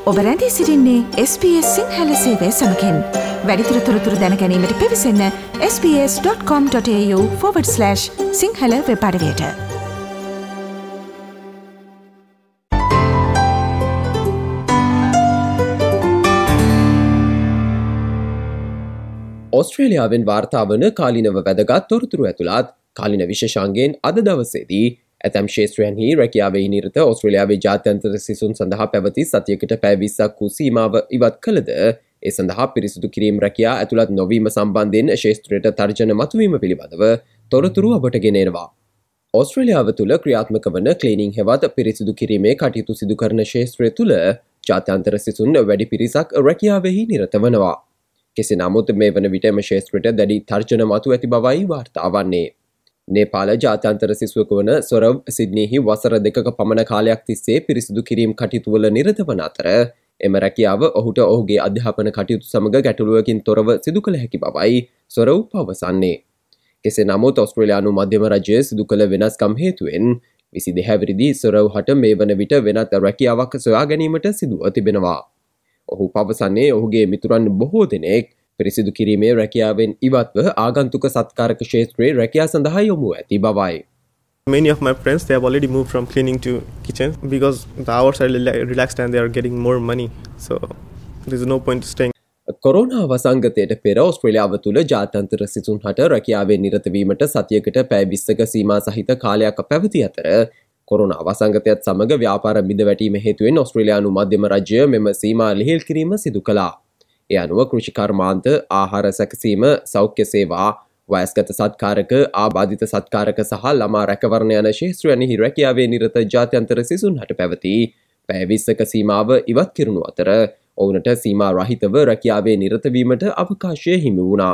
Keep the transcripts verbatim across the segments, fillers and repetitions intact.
ඔබ රැඳී සිටින්නේ S B S සිංහල සේවය සමගින්. වැඩිදුර තොරතුරු දැන ගැනීමට පිවිසන්න s b s dot com dot a u forward slash Sinhala web අඩවියට. ඕස්ට්‍රේලියාවෙන් වාර්තා වන කාලිනව වැදගත් තොරතුරු ඇතුළත් කාලින විශේෂාංගයෙන් අද දවසේදී ඇතැම් ක්ෂේත්‍රයන්හි රැකියාවෙහි නිරත ඕස්ට්‍රේලියාවේ ජාත්‍යන්තර සිසුන් සඳහා පැවති සතියකට පැය විස්සක් වූ සීමාව ඉවත් කළද ඒ සඳහා පිරිසිදු කිරීම රැකියා ඇතුළත් නොවීම සම්බන්ධයෙන් ක්ෂේත්‍රයට තර්ජන මතුවීම පිළිබඳව තොරතුරු ඔබට ගෙනෙනවා. ඕස්ට්‍රේලියාව තුළ ක්‍රියාත්මක වන ක්ලීනිං හෙවත් පිරිසිදු කිරීමේ කටයුතු සිදු කරන ක්ෂේත්‍රය තුළ ජාත්‍යන්තර සිසුන් වැඩි පිරිසක් රැකියාවෙහි නිරත වනවා. කෙසේ නමුත් මේ වන විට එම ක්ෂේත්‍රයට දැඩි තර්ජන මතු ඇති බවයි වාර්තා වන්නේ. නේපාල ජාත්‍යන්තර සිසුවෙකු වන සොරව් සිඩ්නීහි වසර දෙකක පමණ කාලයක් තිස්සේ පිරිසිදු කිරීම කටයුතුවල නිරත වන අතර එම රැකියාව ඔහුට ඔහුගේ අධ්‍යාපන කටයුතු සමග ගැටලුවකින් තොරව සිදු කළ හැකි බවයි සොරව් පවසන්නේ. කෙසේ නමුත් ඕස්ට්‍රේලියානු මධ්‍යම රජය සිදු කළ වෙනස්කම් හේතුවෙන් විසි දෙහැවිරිදි සොරව් හට මේ වන විට වෙනත් රැකියාවක් සොයා ගැනීමට සිදුව තිබෙනවා. ඔහු පවසන්නේ ඔහුගේ මිතුරන් බොහෝ දෙනෙක් පිරිසිදු කිරීමේ රැකියාවෙන් ඉවත්ව ආගන්තුක සත්කාරක ක්ෂේත්‍රයේ රැකියා සඳහා යොමු ඇති බවයි. Many of my friends, they have already moved from cleaning to kitchen because the hours are relaxed and they are getting more money. So there's no point staying. Corona වසංගතයට පෙර ඕස්ට්‍රේලියාව තුළ ජාත්‍යන්තර සිසුන් හට රැකියාවේ නිරත වීමට සතියකට පැය විස්සක සීමා සහිත කාලයක් පැවති අතර කොරෝනා වසංගතයත් සමග ව්‍යාපාර බිඳවැටීම හේතුවෙන් ඕස්ට්‍රේලියානු මධ්‍යම රජය මෙම සීමා ලිහිල් කිරීම සිදු කළා. ඒ අනුව කෘෂිකර්මාන්ත, ආහාර සැකසීම, සෞඛ්‍ය සේවා, වයස්ගත සත්කාරක, ආබාධිත සත්කාරක සහ ළමා රැකවරණ යන ක්ෂේත්‍රයන්හි රැකියාවේ නිරත ජාත්‍යන්තර සිසුන් හට පැවති පැය විස්සක සීමාව ඉවත් කිරුණු අතර ඔවුනට සීමා රහිතව රැකියාවේ නිරත වීමට අවකාශය හිමි වුණා.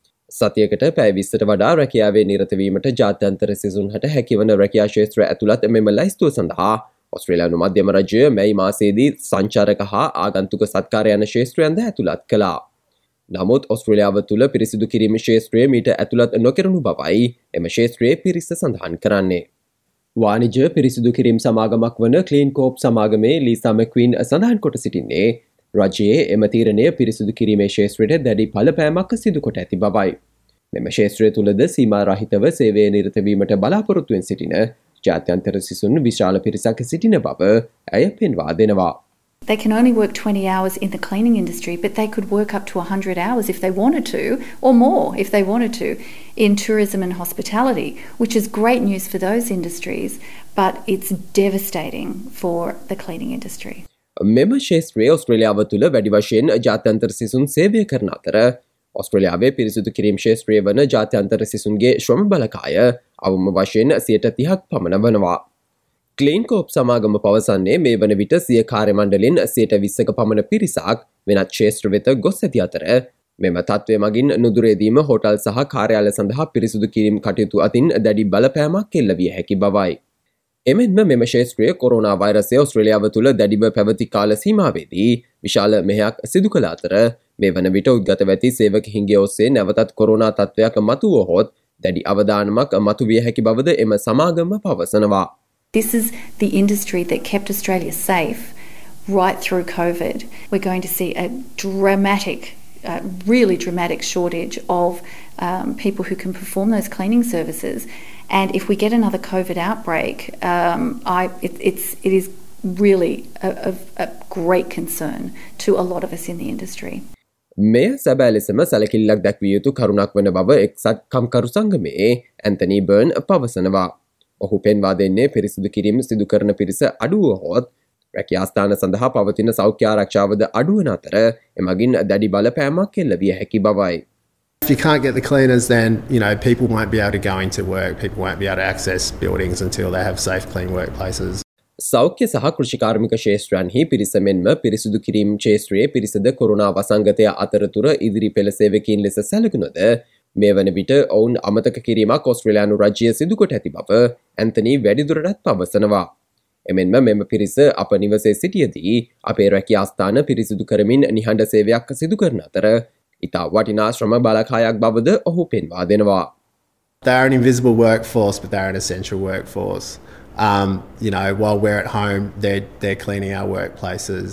සතියකට පැය විස්සට වඩා රැකියාවේ නිරත වීමට ජාත්‍යන්තර සිසුන් හට හැකිවන රැකියා ක්ෂේත්‍ර ඇතුළත් මෙම ලැයිස්තුව සඳහා ඔස්ට්‍රේලියානු මධ්‍යම රජය මැයි මාසයේදී සංචාරක හා ආගන්තුක සත්කාර යන ක්ෂේත්‍රයන්ද ඇතුළත් කළා. නමුත් ඔස්ට්‍රේලියාව තුළ පිරිසිදු කිරීම ක්ෂේත්‍රය මීට ඇතුළත් නොකරනු බවයි එම ක්ෂේත්‍රයේ පිරිස සඳහන් කරන්නේ. වාණිජ්‍ය පිරිසිදු කිරීම සමාගමක් වන ක්ලීන් කෝප් සමාගමේ ලීසා මැක්වීන් සඳහන් කොට සිටින්නේ රජයේ එම තීරණය පිරිසිදු කිරීමේ ක්ෂේත්‍රයට දැඩි බලපෑමක් සිදු කොට ඇති බවයි. මෙම ක්ෂේත්‍රය තුළද සීමා රහිතව සේවයේ නිරත වීමට බලාපොරොත්තුවෙන් සිටින ජාත්‍යන්තර සිසුන් විශාල පිරිසක් සිටින බව ඇය පෙන්වා දෙනවා. They can only work twenty hours in the cleaning industry, but they could work up to one hundred hours if they wanted to, or more if they wanted to, in tourism and hospitality, which is great news for those industries, but it's devastating for the cleaning industry. මෙම ක්ෂේත්‍රයේ ඕස්ට්‍රේලියාව තුළ වැඩි වශයෙන් ජාත්‍යන්තර සිසුන් සේවය කරන අතර ඕස්ට්‍රේලියාවේ පිරිසිදු කිරීම ක්ෂේත්‍රය වන ජාත්‍යන්තර සිසුන්ගේ ශ්‍රම බලකාය අවම වශයෙන් සියයට තිහක් පමණ වනවා. ක්ලීන් කෝප් සමාගම පවසන්නේ මේ වන විට සිය කාර්ය මණ්ඩලෙන් සියයට විස්සක පමණ පිරිසක් වෙනත් ක්ෂේත්‍ර වෙත ගොස් ඇති අතර මෙම තත්ත්වය මගින් නුදුරේදීම හෝටල් සහ කාර්යාල සඳහා පිරිසිදු කිරීම කටයුතු අතින් දැඩි බලපෑමක් එල්ල විය හැකි බවයි. එමෙන්ම මෙම ක්ෂේත්‍රය කොරෝනා වෛරසය ඕස්ට්‍රේලියාව තුළ දැඩිව පැවති කාල සීමාවේදී විශාල මෙහෙයක් සිදු කළ අතර මේ වන විට උද්ගත වෙති සේවක හිඟය ඔස්සේ නැවතත් කොරෝනා තත්ත්වයක් මතුවහොත් දැඩි අවදානමක් මතුවිය හැකි බවද එම සමාගම පවසනවා. This is the industry that kept Australia safe right through COVID. We're going to see a dramatic, uh, really dramatic shortage of um, people who can perform those cleaning services. And if we get another COVID outbreak, um, I, it, it's, it is really a, a, a great concern to a lot of us in the industry. මෙය සැබෑ ලෙසම සැලකිල්ලක් දැක්විය යුතු කරුණක් වන බව එක්සත් කම්කරු සංගමයේ ඇන්තනි බර්න් පවසනවා. ඔහු පෙන්වා දෙන්නේ පිරිසිදු කිරීම සිදු කරන පිරිස අඩුවහොත් රැකියාස්ථාන සඳහා පවතින සෞඛ්‍ය ආරක්ෂාවද අඩුවන අතර එමගින් දැඩි බලපෑමක් එල්ල විය හැකි බවයි. If you can't get the cleaners, then you know people won't be able to go into work. People won't be able to access buildings until they have safe, clean workplaces. සෞඛ්‍ය සහ කෘෂිකාර්මික ක්ෂේත්‍රයන්හි පිරිස මෙන්ම පිරිසිදු කිරීම ක්ෂේත්‍රයේ පිරිසද කොරෝනා වසංගතය අතරතුර ඉදිරි පෙළ සේවකීන් ලෙස සැලකුණද මේ වන විට ඔවුන් අමතක කිරීමක් ඕස්ට්‍රේලියානු රජය සිදු කොට ඇති බව ඇන්තනි වැඩිදුරටත් පවසනවා. එමෙන්ම මෙම පිරිස අප නිවසේ සිටියදී අපේ රැකියාස්ථාන පිරිසිදු කරමින් නිහඬ සේවයක් සිදු කරන අතර ඉතා වටිනා ශ්‍රම බලකායක් බවද ඔහු පෙන්වා දෙනවා. They're an invisible workforce, but they're an essential workforce. Um, you know, while we're at home, they're, they're cleaning our workplaces.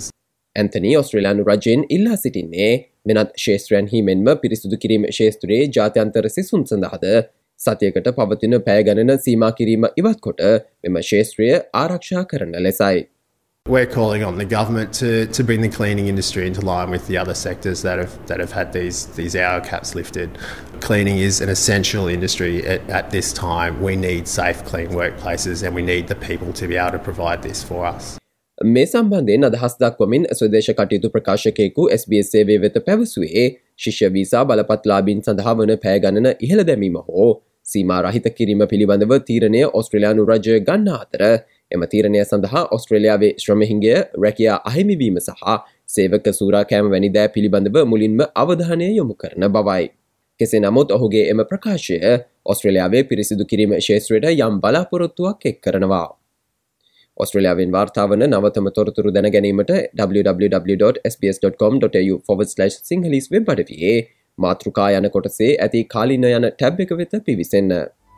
Anthony ඔස්ට්‍රේලියානු රජයෙන් ඉල්ලා සිටින්නේ වෙනත් ශේත්‍රයන්හි මෙන්ම පිරිසිදු කිරීම ශේත්‍රයේ ජාත්‍යන්තර සිසුන් සඳහාද සතියකට පවතින පැය ගණන සීමා කිරීම ඉවත් කොට මෙම ශේත්‍රය ආරක්ෂා කරන ලෙසයි. We're calling on the government to, to bring the cleaning industry into line with the other sectors that have that have had these these hour caps lifted. Cleaning is an essential industry at, at this time. We need safe, clean workplaces, and we need the people to be able to provide this for us. මේ සම්බන්ධයෙන් අදහස් දක්වමින් ස්වදේශ කටයුතු ප්‍රකාශකයෙකු S B S සේවය වෙත පැවසුවේ ශිෂ්‍ය visa බලපත්ලාභීන් සඳහා වන පැය ගණන ඉහළ දැමීම හෝ සීමා රහිත කිරීම පිළිබඳව තීරණය ඔස්ට්‍රේලියානු රජය ගන්නා අතර එම තීරණය සඳහා ඔස්ට්‍රේලියාවේ ශ්‍රමහිංගය රැකියා අහිමිවීම සහ සේවක සූරාකෑම වැනි දෑ පිළිබඳව මුලින්ම අවධානය යොමු කරන බවයි. කෙසේ නමුත් ඔහුගේ එම ප්‍රකාශය ඔස්ට්‍රේලියාවේ පිරිසිදු කිරීම ශේත්‍රයට යම් බලාපොරොත්තුවක් එක් කරනවා. ඔස්ට්‍රේලියාවෙන් වාර්තා වන නවතම තොරතුරු දැන ගැනීමට double-u double-u double-u dot s b s dot com dot a u forward slash sinhalese web අඩවියේ මාතෘකා යන කොටසේ ඇති කාලින යන ටැබ් එක වෙත පිවිසෙන්න.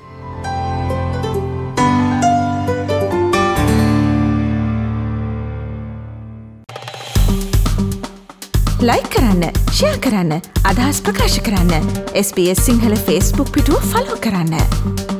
ලයික් කරන්න, ෂෙයා කරන්න, අදහස් ප්‍රකාශ කරන්න. S B S Sinhala Facebook පිටුව ෆලෝ කරන්න.